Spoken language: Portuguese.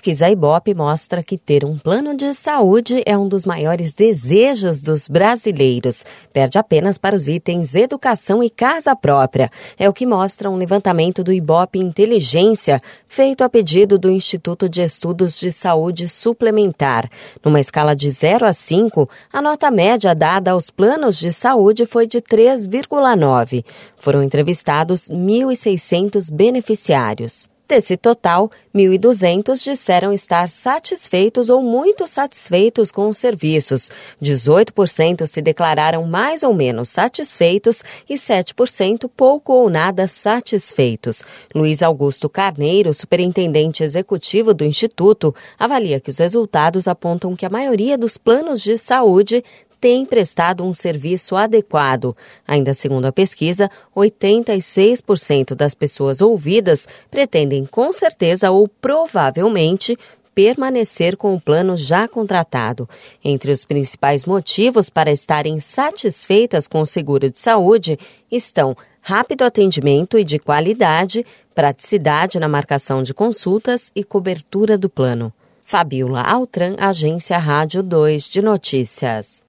pesquisa Ibope mostra que ter um plano de saúde é um dos maiores desejos dos brasileiros. Perde apenas para os itens educação e casa própria. É o que mostra um levantamento do Ibope Inteligência, feito a pedido do Instituto de Estudos de Saúde Suplementar. Numa escala de 0 a 5, a nota média dada aos planos de saúde foi de 3,9. Foram entrevistados 1.600 beneficiários. Desse total, 1.200 disseram estar satisfeitos ou muito satisfeitos com os serviços. 18% se declararam mais ou menos satisfeitos e 7% pouco ou nada satisfeitos. Luiz Augusto Carneiro, superintendente executivo do Instituto, avalia que os resultados apontam que a maioria dos planos de saúde tem prestado um serviço adequado. Ainda segundo a pesquisa, 86% das pessoas ouvidas pretendem com certeza ou provavelmente permanecer com o plano já contratado. Entre os principais motivos para estarem satisfeitas com o seguro de saúde estão rápido atendimento e de qualidade, praticidade na marcação de consultas e cobertura do plano. Fabiola Altran, Agência Rádio 2 de Notícias.